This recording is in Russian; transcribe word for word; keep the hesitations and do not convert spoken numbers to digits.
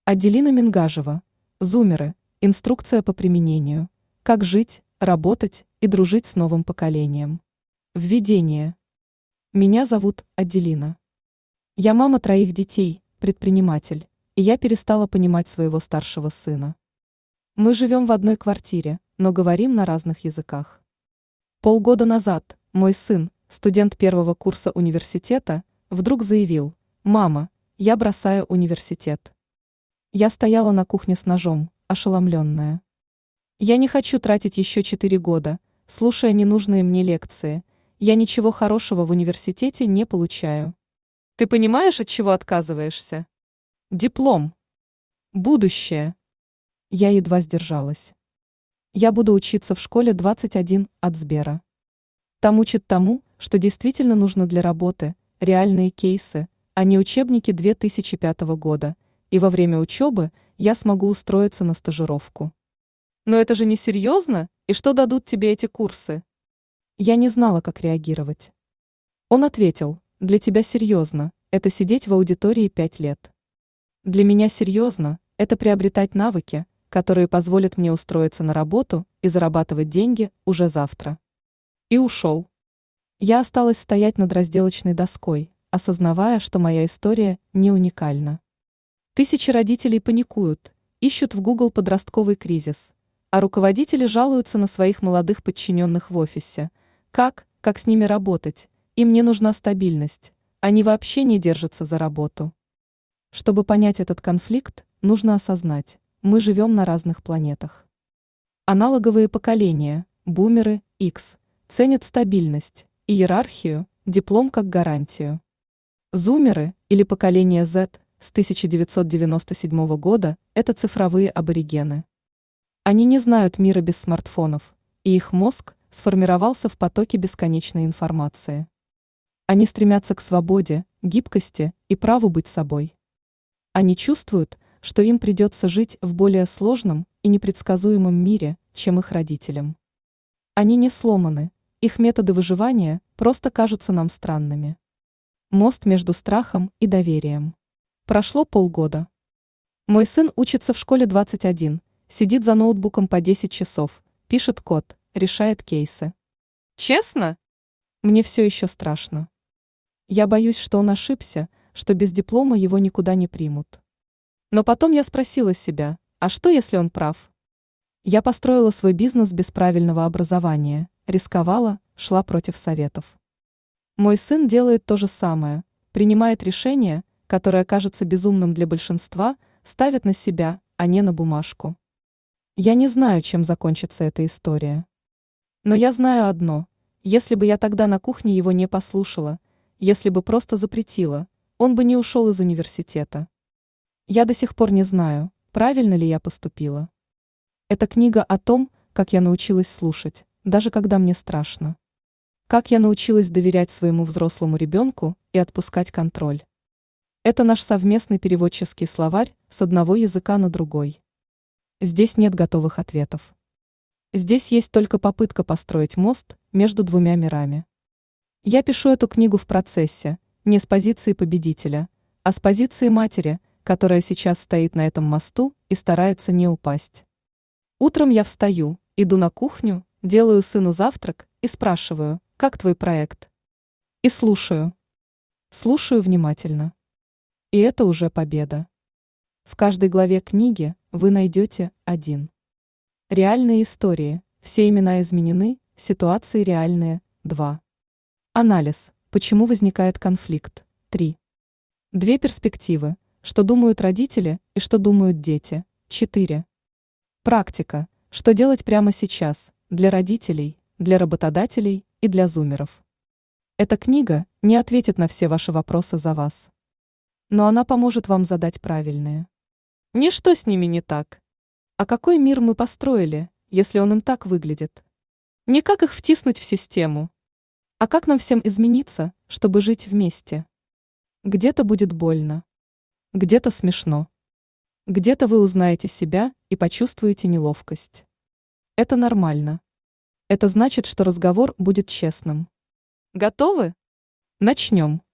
Аделина Мингажева. Зумеры. Инструкция по применению. Как жить, работать и дружить с новым поколением. Введение. Меня зовут Аделина. Я мама троих детей, предприниматель, и я перестала понимать своего старшего сына. Мы живем в одной квартире, но говорим на разных языках. Полгода назад мой сын, студент первого курса университета, вдруг заявил: «Мама, я бросаю университет». Я стояла на кухне с ножом, ошеломленная. Я не хочу тратить еще четыре года, слушая ненужные мне лекции. Я ничего хорошего в университете не получаю. Ты понимаешь, от чего отказываешься? Диплом. Будущее. Я едва сдержалась. Я буду учиться в школе двадцать один от Сбера. Там учат тому, что действительно нужно для работы, реальные кейсы, а не учебники две тысячи пятого года, и во время учебы я смогу устроиться на стажировку. Но это же не серьезно, и что дадут тебе эти курсы? Я не знала, как реагировать. Он ответил: для тебя серьезно, это сидеть в аудитории пять лет. Для меня серьезно, это приобретать навыки, которые позволят мне устроиться на работу и зарабатывать деньги уже завтра. И ушел. Я осталась стоять над разделочной доской, осознавая, что моя история не уникальна. Тысячи родителей паникуют, ищут в Google подростковый кризис, а руководители жалуются на своих молодых подчиненных в офисе. Как, как с ними работать? Им не нужна стабильность, они вообще не держатся за работу. Чтобы понять этот конфликт, нужно осознать: мы живем на разных планетах. Аналоговые поколения, бумеры, X, ценят стабильность, иерархию, диплом как гарантию. Зумеры, или поколение Z, с тысяча девятьсот девяносто седьмого года, это цифровые аборигены. Они не знают мира без смартфонов, и их мозг сформировался в потоке бесконечной информации. Они стремятся к свободе, гибкости и праву быть собой. Они чувствуют, что им придется жить в более сложном и непредсказуемом мире, чем их родителям. Они не сломаны, их методы выживания просто кажутся нам странными. Мост между страхом и доверием. Прошло полгода. Мой сын учится в школе двадцать один, сидит за ноутбуком по десять часов, пишет код, решает кейсы. Честно? Мне все еще страшно. Я боюсь, что он ошибся, что без диплома его никуда не примут. Но потом я спросила себя: а что, если он прав? Я построила свой бизнес без правильного образования, рисковала, шла против советов. Мой сын делает то же самое, принимает решение, которое кажется безумным для большинства, ставит на себя, а не на бумажку. Я не знаю, чем закончится эта история. Но я знаю одно: если бы я тогда на кухне его не послушала, если бы просто запретила, он бы не ушел из университета. Я до сих пор не знаю, правильно ли я поступила. Эта книга о том, как я научилась слушать, даже когда мне страшно. Как я научилась доверять своему взрослому ребенку и отпускать контроль. Это наш совместный переводческий словарь с одного языка на другой. Здесь нет готовых ответов. Здесь есть только попытка построить мост между двумя мирами. Я пишу эту книгу в процессе, не с позиции победителя, а с позиции матери, которая сейчас стоит на этом мосту и старается не упасть. Утром я встаю, иду на кухню, делаю сыну завтрак и спрашиваю: как твой проект? И слушаю. Слушаю внимательно. И это уже победа. В каждой главе книги вы найдете один. Реальные истории, все имена изменены, ситуации реальные, два. Анализ, почему возникает конфликт, три. Две перспективы, что думают родители и что думают дети, четыре. Практика, что делать прямо сейчас, для родителей, для работодателей и для зумеров. Эта книга не ответит на все ваши вопросы за вас. Но она поможет вам задать правильные. Ничто с ними не так. А какой мир мы построили, если он им так выглядит? Не как их втиснуть в систему, а как нам всем измениться, чтобы жить вместе. Где-то будет больно, где-то смешно, где-то вы узнаете себя и почувствуете неловкость. Это нормально. Это значит, что разговор будет честным. Готовы? Начнем.